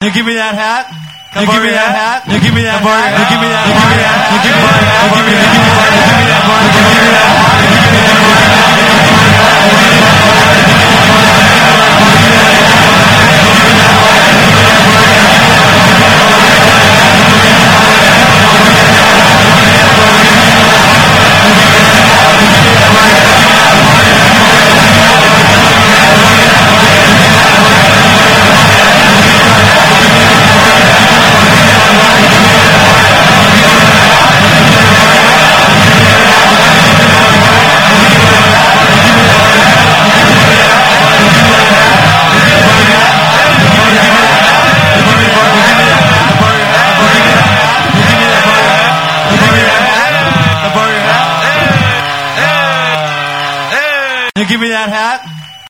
You give me that hat. You give me that hat. You give me that hat. You give me that hat. You give me that hat. You give me that hat. You give me that hat. You give me that hat. You give me that You give me that hat.